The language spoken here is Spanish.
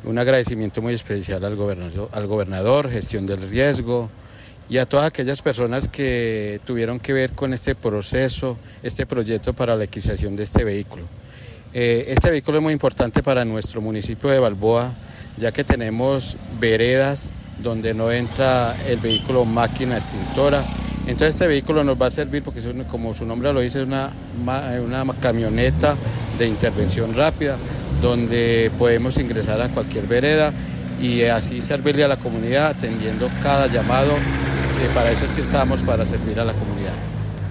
Un agradecimiento muy especial al gobernador, gestión del riesgo y a todas aquellas personas que tuvieron que ver con este proceso, este proyecto para la adquisición de este vehículo. Este vehículo es muy importante para nuestro municipio de Balboa, ya que tenemos veredas donde no entra el vehículo máquina extintora. Entonces este vehículo nos va a servir porque, como su nombre lo dice, es una camioneta de intervención rápida, donde podemos ingresar a cualquier vereda y así servirle a la comunidad atendiendo cada llamado, que para eso es que estamos, para servir a la comunidad.